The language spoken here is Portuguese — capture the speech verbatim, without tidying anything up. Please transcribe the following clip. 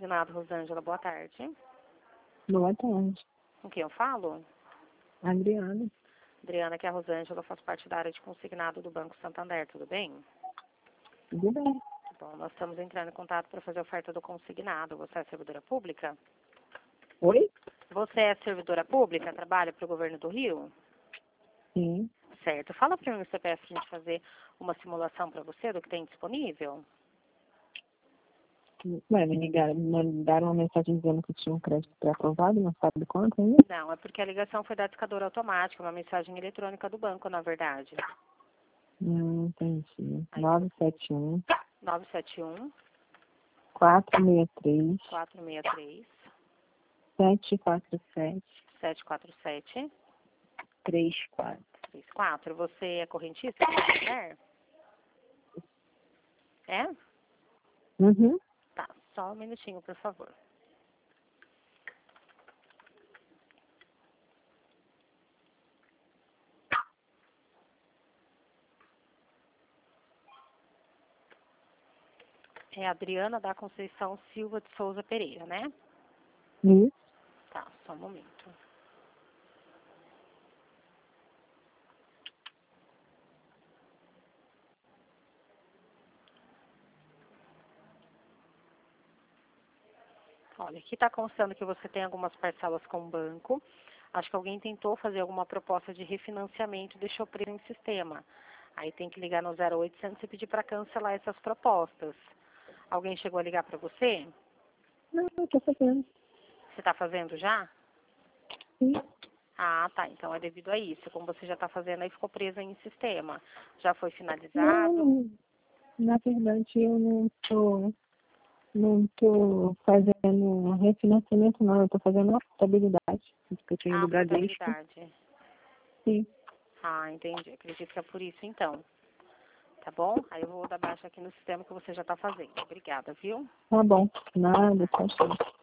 Consignado, Rosângela, boa tarde. Boa tarde. Com quem eu falo? Adriana. Adriana, aqui é a Rosângela, eu faço parte da área de consignado do Banco Santander, tudo bem? Tudo bem. Bom, nós estamos entrando em contato para fazer a oferta do consignado. Você é servidora pública? Oi? Você é servidora pública? Trabalha para o governo do Rio? Sim. Certo. Fala para mim o C P F para a gente fazer uma simulação para você do que tem disponível. Ué, me ligaram, me mandaram uma mensagem dizendo que tinha um crédito pré-aprovado, não sabe quanto ainda? Não, é porque a ligação foi da discadora automática, uma mensagem eletrônica do banco, na verdade. Não entendi. Aí, nove sete um, nove sete um, quatro seis três, quatro seis três, sete quatro sete, sete quatro sete, três quatro. três quatro. Você é correntista? É? É? Uhum. Tá, só um minutinho, por favor. É a Adriana da Conceição Silva de Souza Pereira, né? Isso. Tá, só um momento. Olha, aqui está constando que você tem algumas parcelas com o banco. Acho que alguém tentou fazer alguma proposta de refinanciamento e deixou preso em sistema. Aí tem que ligar no zero oitocentos e pedir para cancelar essas propostas. Alguém chegou a ligar para você? Não, eu tô fazendo. Você está fazendo já? Sim. Ah, tá. Então é devido a isso. Como você já está fazendo, aí ficou presa em sistema. Já foi finalizado? Não, na verdade eu não tô, não tô fazendo refinanciamento não, eu tô fazendo uma portabilidade, porque eu tenho Ah, do Bradesco. portabilidade. Sim. Ah, entendi. Acredito que é por isso, então. Tá bom? Aí eu vou dar baixa aqui no sistema que você já está fazendo. Obrigada, viu? Tá bom. Nada, tchau, tchau.